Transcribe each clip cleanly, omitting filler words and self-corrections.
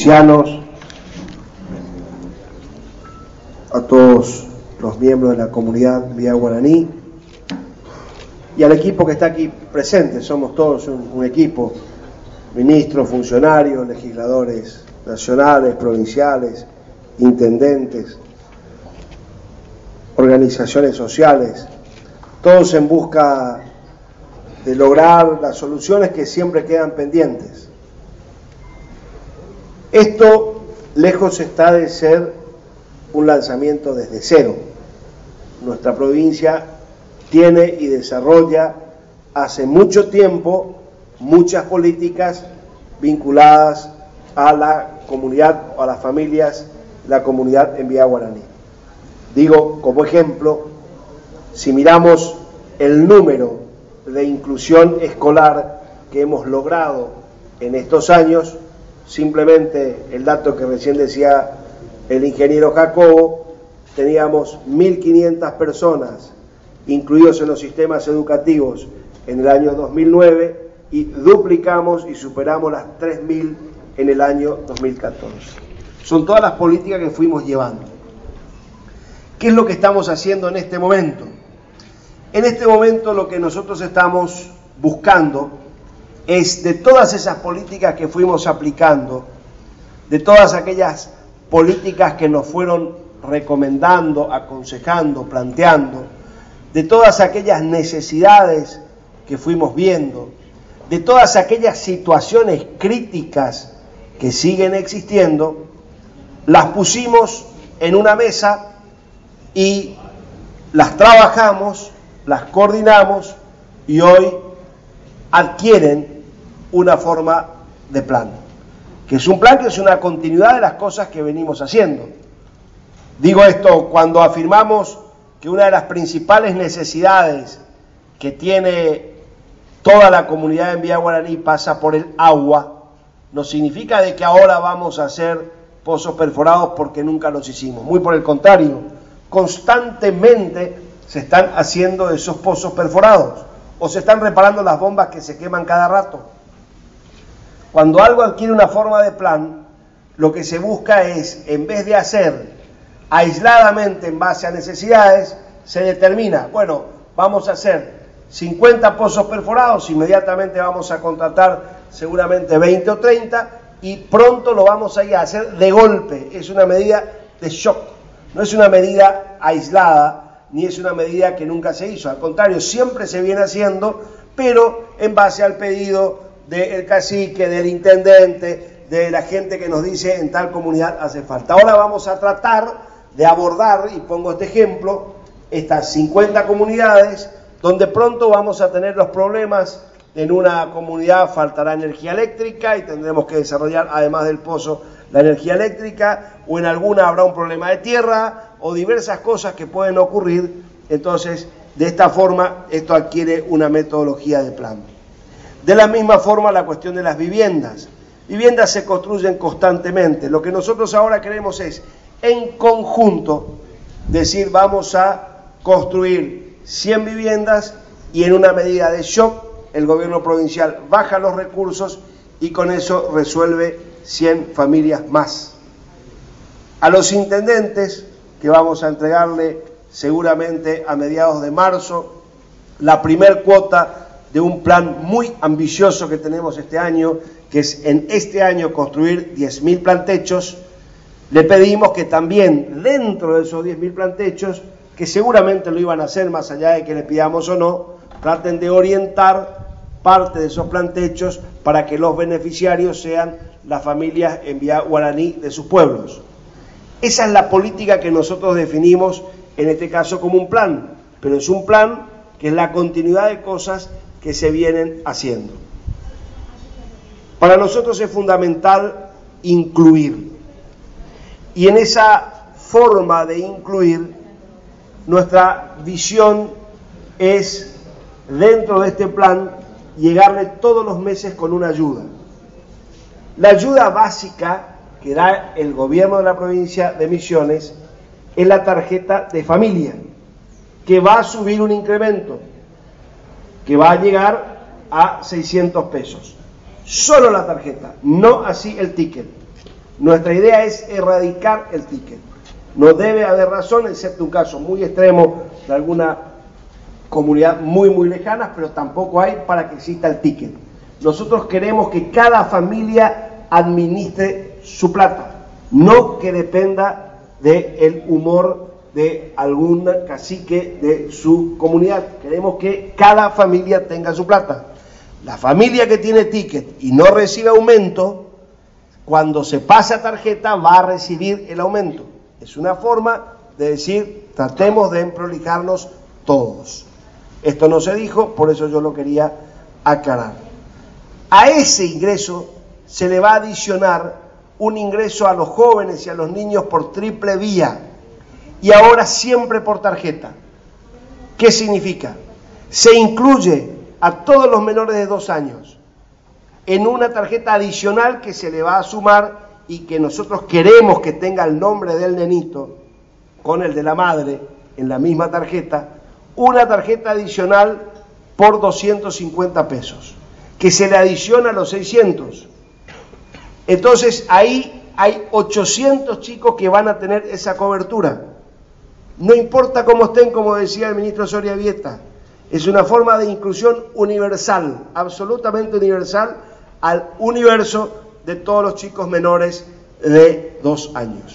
provincianos, a todos los miembros de la comunidad Villa Guaraní y al equipo que está aquí presente. Somos todos un equipo, ministros, funcionarios, legisladores nacionales, provinciales, intendentes, organizaciones sociales, todos en busca de lograr las soluciones que siempre quedan pendientes. Esto lejos está de ser un lanzamiento desde cero. Nuestra provincia tiene y desarrolla hace mucho tiempo muchas políticas vinculadas a la comunidad, a las familias, la comunidad en Villa Guaraní. Digo, como ejemplo, si miramos el número de inclusión escolar que hemos logrado en estos años, simplemente el dato que recién decía el ingeniero Jacobo, teníamos 1.500 personas incluidos en los sistemas educativos en el año 2009 y duplicamos y superamos las 3.000 en el año 2014. Son todas las políticas que fuimos llevando. ¿Qué es lo que estamos haciendo en este momento? En este momento lo que nosotros estamos buscando es, de todas esas políticas que fuimos aplicando, de todas aquellas políticas que nos fueron recomendando, aconsejando, planteando, de todas aquellas necesidades que fuimos viendo, de todas aquellas situaciones críticas que siguen existiendo, las pusimos en una mesa y las trabajamos, las coordinamos y hoy adquieren una forma de plan, que es un plan que es una continuidad de las cosas que venimos haciendo. Digo esto cuando afirmamos que una de las principales necesidades que tiene toda la comunidad en Villa Guaraní pasa por el agua, no significa de que ahora vamos a hacer pozos perforados porque nunca los hicimos. Muy por el contrario, constantemente se están haciendo esos pozos perforados o se están reparando las bombas que se queman cada rato. Cuando algo adquiere una forma de plan, lo que se busca es, en vez de hacer aisladamente en base a necesidades, se determina, bueno, vamos a hacer 50 pozos perforados, inmediatamente vamos a contratar seguramente 20 o 30 y pronto lo vamos a ir a hacer de golpe. Es una medida de shock, no es una medida aislada, ni es una medida que nunca se hizo. Al contrario, siempre se viene haciendo, pero en base al pedido del cacique, del intendente, de la gente que nos dice en tal comunidad hace falta. Ahora vamos a tratar de abordar, y pongo este ejemplo, estas 50 comunidades, donde pronto vamos a tener los problemas. En una comunidad faltará energía eléctrica y tendremos que desarrollar, además del pozo, la energía eléctrica, o en alguna habrá un problema de tierra, o diversas cosas que pueden ocurrir. Entonces, de esta forma, esto adquiere una metodología de plan. De la misma forma, la cuestión de las viviendas. Viviendas se construyen constantemente. Lo que nosotros ahora queremos es, en conjunto, decir, vamos a construir 100 viviendas y en una medida de shock, el gobierno provincial baja los recursos y con eso resuelve 100 familias más. A los intendentes, que vamos a entregarle seguramente a mediados de marzo, la primer cuota de un plan muy ambicioso que tenemos este año, que es en este año construir 10.000 plantechos. Le pedimos que también dentro de esos 10.000 plantechos, que seguramente lo iban a hacer más allá de que le pidamos o no, traten de orientar parte de esos plantechos para que los beneficiarios sean las familias en Villa Guaraní de sus pueblos. Esa es la política que nosotros definimos en este caso como un plan, pero es un plan que es la continuidad de cosas que se vienen haciendo. Para nosotros es fundamental incluir, y en esa forma de incluir, nuestra visión es, dentro de este plan, llegarle todos los meses con una ayuda. La ayuda básica que da el gobierno de la provincia de Misiones es la tarjeta de familia, que va a subir un incremento, que va a llegar a 600 pesos. Solo la tarjeta, no así el ticket. Nuestra idea es erradicar el ticket. No debe haber razón, excepto un caso muy extremo de alguna comunidad muy lejana, pero tampoco hay para que exista el ticket. Nosotros queremos que cada familia administre su plata, no que dependa del humor de algún cacique de su comunidad. Queremos que cada familia tenga su plata. La familia que tiene ticket y no recibe aumento, cuando se pasa tarjeta va a recibir el aumento. Es una forma de decir, tratemos de emprolijarnos todos. Esto no se dijo, por eso yo lo quería aclarar. A ese ingreso se le va a adicionar un ingreso a los jóvenes y a los niños por triple vía, y ahora siempre por tarjeta. ¿Qué significa? Se incluye a todos los menores de 2 años en una tarjeta adicional que se le va a sumar y que nosotros queremos que tenga el nombre del nenito con el de la madre en la misma tarjeta, una tarjeta adicional por 250 pesos, que se le adiciona a los 600. Entonces ahí hay 800 chicos que van a tener esa cobertura. No importa cómo estén, como decía el ministro Soria Vieta, es una forma de inclusión universal, absolutamente universal, al universo de todos los chicos menores de 2 años.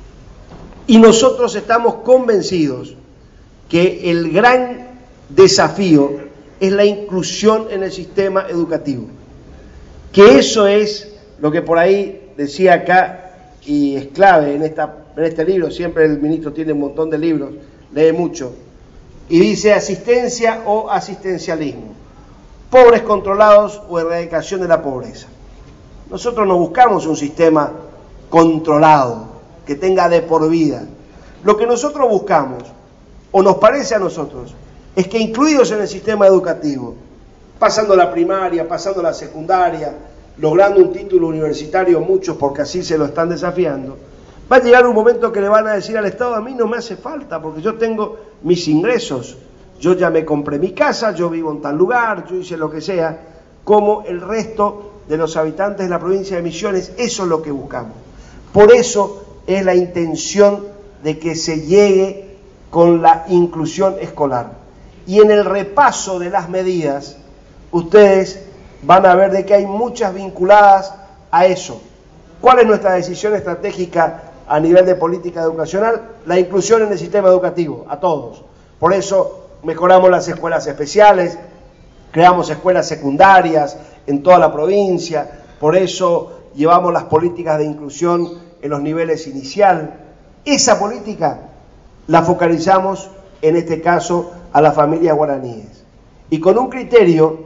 Y nosotros estamos convencidos que el gran desafío es la inclusión en el sistema educativo. Que eso es lo que por ahí decía acá, y es clave en este libro. Siempre el ministro tiene un montón de libros, lee mucho, y dice asistencia o asistencialismo, pobres controlados o erradicación de la pobreza. Nosotros no buscamos un sistema controlado, que tenga de por vida. Lo que nosotros buscamos, o nos parece a nosotros, es que incluidos en el sistema educativo, pasando la primaria, pasando la secundaria, logrando un título universitario, muchos porque así se lo están desafiando, va a llegar un momento que le van a decir al Estado, a mí no me hace falta, porque yo tengo mis ingresos, yo ya me compré mi casa, yo vivo en tal lugar, yo hice lo que sea, como el resto de los habitantes de la provincia de Misiones. Eso es lo que buscamos. Por eso es la intención de que se llegue con la inclusión escolar. Y en el repaso de las medidas, ustedes van a ver de que hay muchas vinculadas a eso. ¿Cuál es nuestra decisión estratégica a nivel de política educacional? La inclusión en el sistema educativo, a todos. Por eso mejoramos las escuelas especiales, creamos escuelas secundarias en toda la provincia, por eso llevamos las políticas de inclusión en los niveles inicial. Esa política la focalizamos, en este caso, a las familias guaraníes. Y con un criterio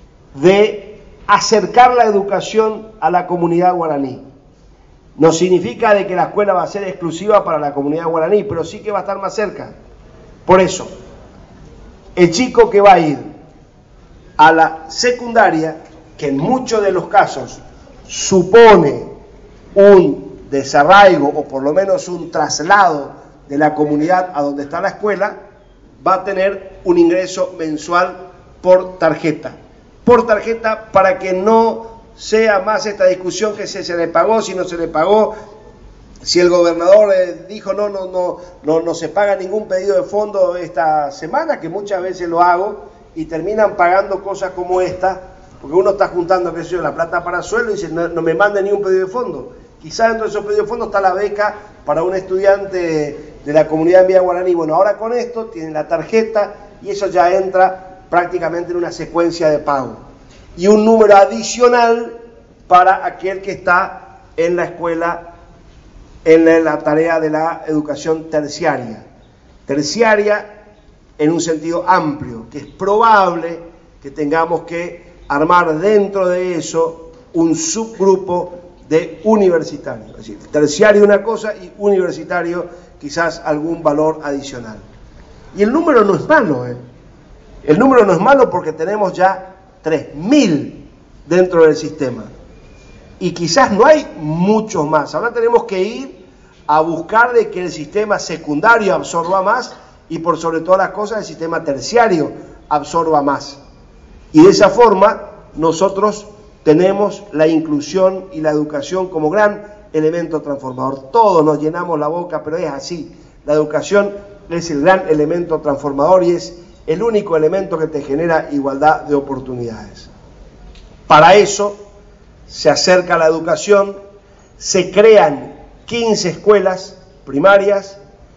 de acercar la educación a la comunidad guaraní. No significa de que la escuela va a ser exclusiva para la comunidad guaraní, pero sí que va a estar más cerca. Por eso, el chico que va a ir a la secundaria, que en muchos de los casos supone un desarraigo o por lo menos un traslado de la comunidad a donde está la escuela, va a tener un ingreso mensual por tarjeta. Por tarjeta, para que no sea más esta discusión que se le pagó, si no se le pagó, si el gobernador dijo no se paga ningún pedido de fondo esta semana, que muchas veces lo hago, y terminan pagando cosas como esta, porque uno está juntando, qué sé yo, la plata para sueldo y dice, no me manden ni un pedido de fondo. Quizás dentro de esos pedidos de fondo está la beca para un estudiante de la comunidad en Villa Guaraní. Bueno, ahora con esto tienen la tarjeta y eso ya entra prácticamente en una secuencia de pago. Y un número adicional para aquel que está en la escuela, en la tarea de la educación terciaria. Terciaria en un sentido amplio, que es probable que tengamos que armar dentro de eso un subgrupo de universitario. Es decir, terciario una cosa y universitario quizás algún valor adicional. Y el número no es malo, El número no es malo porque tenemos ya 3.000 dentro del sistema. Y quizás no hay muchos más. Ahora tenemos que ir a buscar de que el sistema secundario absorba más y por sobre todas las cosas el sistema terciario absorba más. Y de esa forma nosotros tenemos la inclusión y la educación como gran elemento transformador. Todos nos llenamos la boca, pero es así. La educación es el gran elemento transformador y es el único elemento que te genera igualdad de oportunidades. Para eso se acerca la educación, se crean 15 escuelas primarias,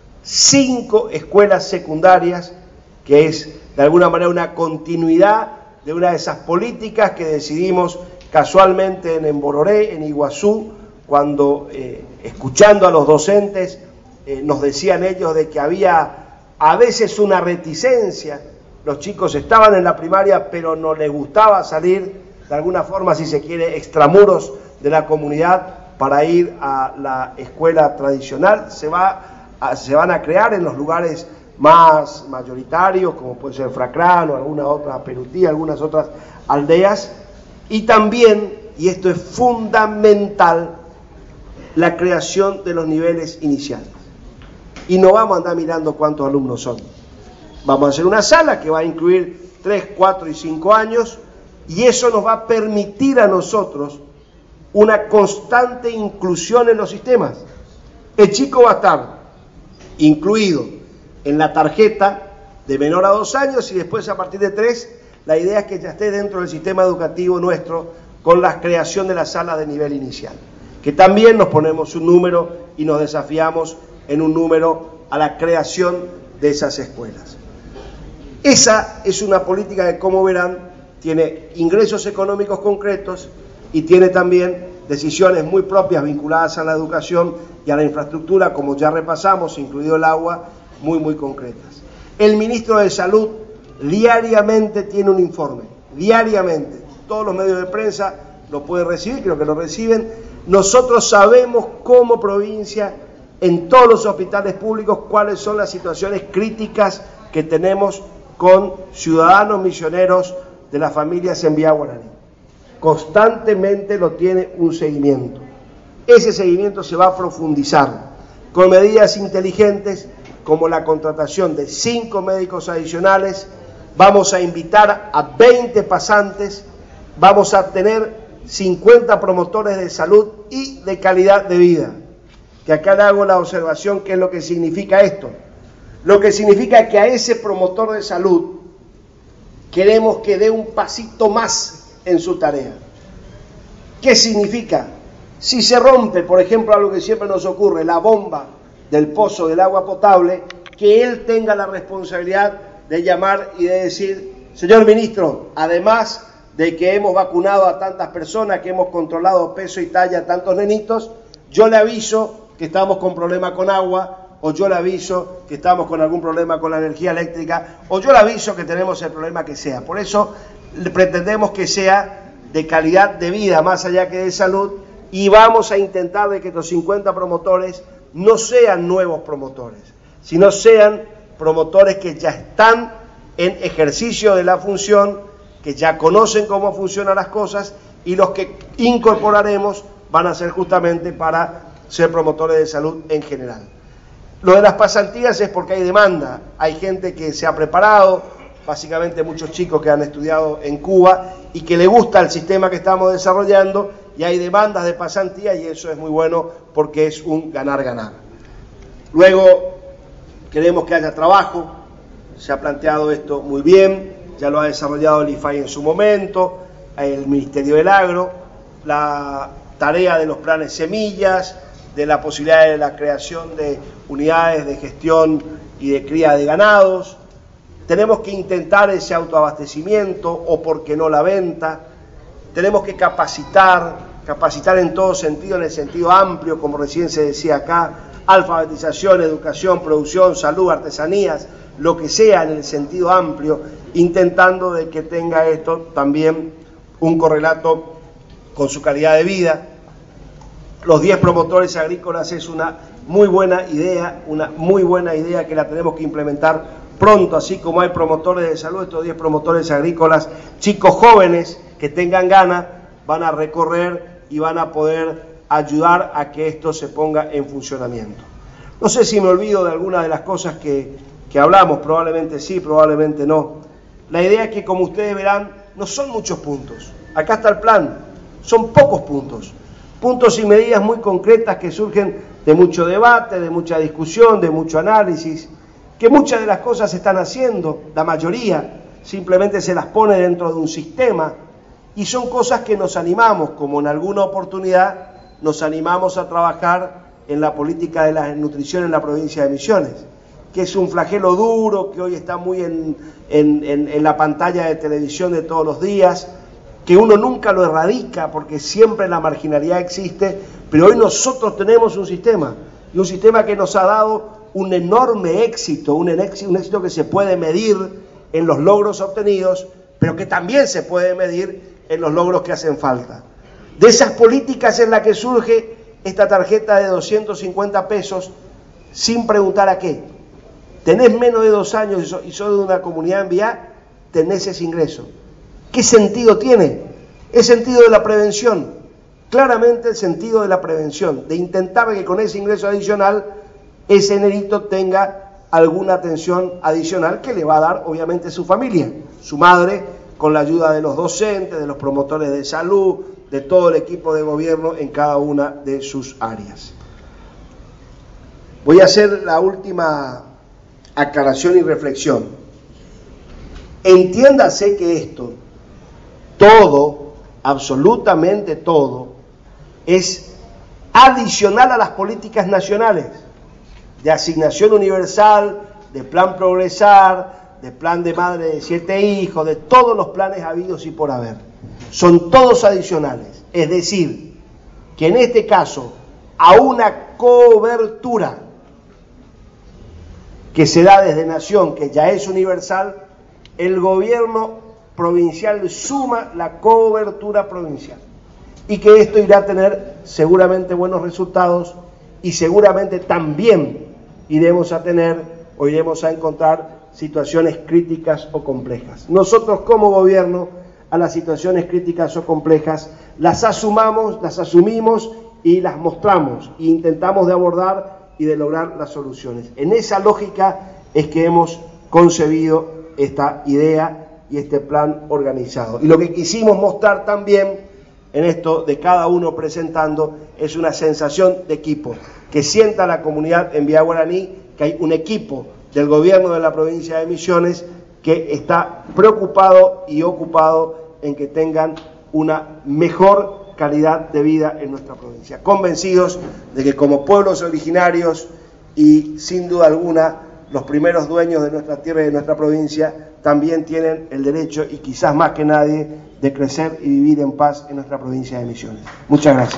5 escuelas secundarias, que es de alguna manera una continuidad de una de esas políticas que decidimos casualmente en Embororé, en Iguazú, cuando escuchando a los docentes nos decían ellos de que había a veces una reticencia. Los chicos estaban en la primaria, pero no les gustaba salir, de alguna forma, si se quiere, extramuros de la comunidad para ir a la escuela tradicional. Se van a crear en los lugares más mayoritarios, como puede ser Fracrán o alguna otra Perutí, algunas otras aldeas. Y también, y esto es fundamental, la creación de los niveles iniciales. Y no vamos a andar mirando cuántos alumnos son. Vamos a hacer una sala que va a incluir 3, 4 y 5 años, y eso nos va a permitir a nosotros una constante inclusión en los sistemas. El chico va a estar incluido en la tarjeta de menor a 2 años y después a partir de 3, la idea es que ya esté dentro del sistema educativo nuestro con la creación de las salas de nivel inicial. Que también nos ponemos un número y nos desafiamos en un número a la creación de esas escuelas. Esa es una política que, como verán, tiene ingresos económicos concretos y tiene también decisiones muy propias vinculadas a la educación y a la infraestructura, como ya repasamos, incluido el agua, muy concretas. El ministro de Salud diariamente tiene un informe, diariamente. Todos los medios de prensa lo pueden recibir, creo que lo reciben. Nosotros sabemos como provincia, en todos los hospitales públicos, cuáles son las situaciones críticas que tenemos con ciudadanos misioneros de las familias en Vía Guaraní. Constantemente lo tiene un seguimiento. Ese seguimiento se va a profundizar con medidas inteligentes como la contratación de 5 médicos adicionales. Vamos a invitar a 20 pasantes, vamos a tener 50 promotores de salud y de calidad de vida. Que acá le hago la observación, ¿qué es lo que significa esto? Lo que significa que a ese promotor de salud queremos que dé un pasito más en su tarea. ¿Qué significa? Si se rompe, por ejemplo, algo que siempre nos ocurre, la bomba del pozo del agua potable, que él tenga la responsabilidad de llamar y de decir: señor ministro, además de que hemos vacunado a tantas personas, que hemos controlado peso y talla a tantos nenitos, yo le aviso que estamos con problema con agua, o yo le aviso que estamos con algún problema con la energía eléctrica, o yo le aviso que tenemos el problema que sea. Por eso pretendemos que sea de calidad de vida, más allá que de salud, y vamos a intentar de que los 50 promotores no sean nuevos promotores, sino sean promotores que ya están en ejercicio de la función, que ya conocen cómo funcionan las cosas, y los que incorporaremos van a ser justamente para ser promotores de salud en general. Lo de las pasantías es porque hay demanda, hay gente que se ha preparado, básicamente muchos chicos que han estudiado en Cuba y que le gusta el sistema que estamos desarrollando, y hay demandas de pasantía, y eso es muy bueno porque es un ganar-ganar. Luego queremos que haya trabajo, se ha planteado esto muy bien, ya lo ha desarrollado el IFAI en su momento, el Ministerio del Agro, la tarea de los planes semillas, de la posibilidad de la creación de unidades de gestión y de cría de ganados. Tenemos que intentar ese autoabastecimiento, o por qué no la venta. Tenemos que capacitar en todo sentido, en el sentido amplio, como recién se decía acá, alfabetización, educación, producción, salud, artesanías, lo que sea en el sentido amplio, intentando de que tenga esto también un correlato con su calidad de vida. Los 10 promotores agrícolas es una muy buena idea que la tenemos que implementar pronto, así como hay promotores de salud. Estos 10 promotores agrícolas, chicos jóvenes que tengan ganas, van a recorrer y van a poder ayudar a que esto se ponga en funcionamiento. No sé si me olvido de alguna de las cosas que hablamos, probablemente sí, probablemente no. La idea es que, como ustedes verán, no son muchos puntos. Acá está el plan, son pocos puntos, puntos y medidas muy concretas que surgen de mucho debate, de mucha discusión, de mucho análisis, que muchas de las cosas se están haciendo, la mayoría simplemente se las pone dentro de un sistema, y son cosas que nos animamos, como en alguna oportunidad nos animamos a trabajar en la política de la nutrición en la provincia de Misiones, que es un flagelo duro, que hoy está muy en la pantalla de televisión de todos los días, que uno nunca lo erradica porque siempre la marginalidad existe, pero hoy nosotros tenemos un sistema, y un sistema que nos ha dado un enorme éxito, un éxito que se puede medir en los logros obtenidos, pero que también se puede medir en los logros que hacen falta. De esas políticas es la que surge esta tarjeta de 250 pesos sin preguntar a qué. Tenés menos de 2 años y sos de una comunidad en vía, tenés ese ingreso. ¿Qué sentido tiene? El sentido de la prevención, claramente el sentido de la prevención, de intentar que con ese ingreso adicional, ese nerito tenga alguna atención adicional que le va a dar obviamente su familia, su madre, con la ayuda de los docentes, de los promotores de salud, de todo el equipo de gobierno en cada una de sus áreas. Voy a hacer la última aclaración y reflexión. Entiéndase que esto, todo, absolutamente todo, es adicional a las políticas nacionales, de asignación universal, de plan Progresar, de plan de madre de 7 hijos, de todos los planes habidos y por haber. Son todos adicionales. Es decir, que en este caso, a una cobertura que se da desde Nación, que ya es universal, el gobierno provincial suma la cobertura provincial. Y que esto irá a tener seguramente buenos resultados, y seguramente también iremos a encontrar situaciones críticas o complejas. Nosotros como gobierno a las situaciones críticas o complejas las asumimos y las mostramos e intentamos de abordar y de lograr las soluciones. En esa lógica es que hemos concebido esta idea y este plan organizado. Y lo que quisimos mostrar también en esto de cada uno presentando es una sensación de equipo, que sienta la comunidad en Villa Guaraní que hay un equipo del gobierno de la provincia de Misiones que está preocupado y ocupado en que tengan una mejor calidad de vida en nuestra provincia. Convencidos de que como pueblos originarios y sin duda alguna los primeros dueños de nuestra tierra y de nuestra provincia también tienen el derecho y quizás más que nadie de crecer y vivir en paz en nuestra provincia de Misiones. Muchas gracias.